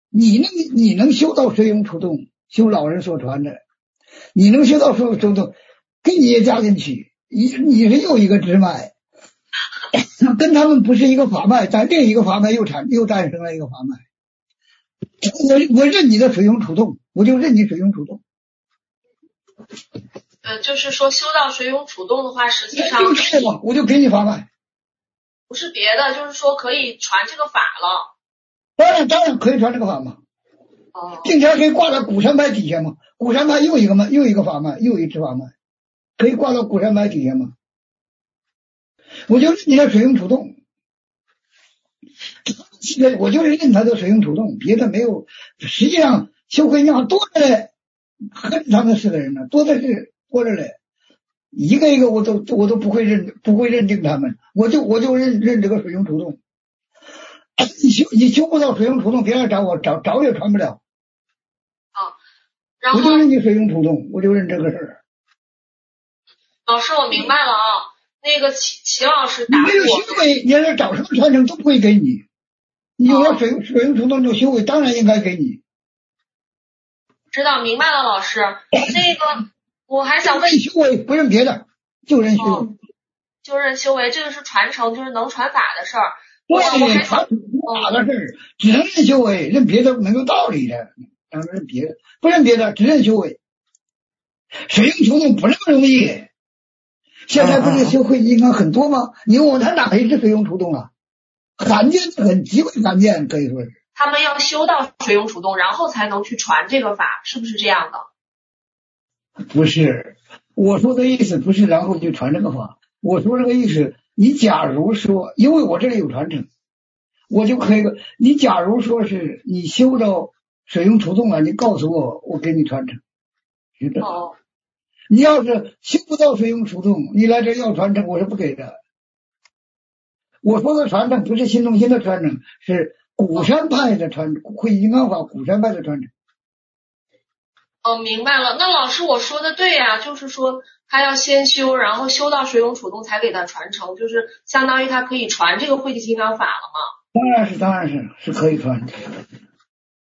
你能修到水涌出动，修老人所传的，你能修到水涌出动，给你也加进去，你是又一个支脉，跟他们不是一个法脉，但另一个法脉又诞生了一个法脉。我认你的水涌出动，我就认你水涌出动。 就是说修到水涌出动的话，实际上就是嘛，我就给你法脉。 不是别的，就是说可以传这个法了。 当然可以传这个法嘛。 哦， 并且可以挂到骨山脉底下嘛，骨山脉又一个法脉，又一支法脉，可以挂到骨山脉底下嘛。我就认你的水涌出动，我就是认他的水涌出动，别的没有。实际上修会量多着嘞，恨他们4个人呢，多着嘞，一个一个我都不会认定他们，我就认这个水涌出动。你修不到水涌出动，别人找我找也传不了。 然后我就认你水涌出动，我就认这个事儿。 老师，我明白了啊。那个齐老师答复我， 没有修为，你要找什么传承都不会给你。你有了水涌出动这种修为，当然应该给你。 知道，明白了，老师。那个我还想问， 修为不认别的，就认修为。 就认修为，这个是传承，就是能传法的事儿。 对，传法的事儿，只能认修为，认别的没有道理的。当然认别的，不认别的，只认修为。水涌出动不那么容易。现在不是修会金刚很多吗？你问我他哪一只水涌出动啊？罕见的很，极为罕见，可以说是。 他们要修到水涌出动，然后才能去传这个法，是不是这样的？ 不是，我说的意思不是然后就传这个法，我说这个意思，你假如说，因为我这里有传承，我就可以，你假如说是你修到水涌出动了，你告诉我，我给你传承，是的。 哦。 你要是修不到水涌出动，你来这要传承，我是不给的。我说的传承不是新中心的传承，是古山派的传承，会金刚法古山派的传承。 明白了。那老师我说的对呀，就是说他要先修，然后修到水涌出动才给他传承，就是相当于他可以传这个慧地金刚法了嘛。 当然是可以传的。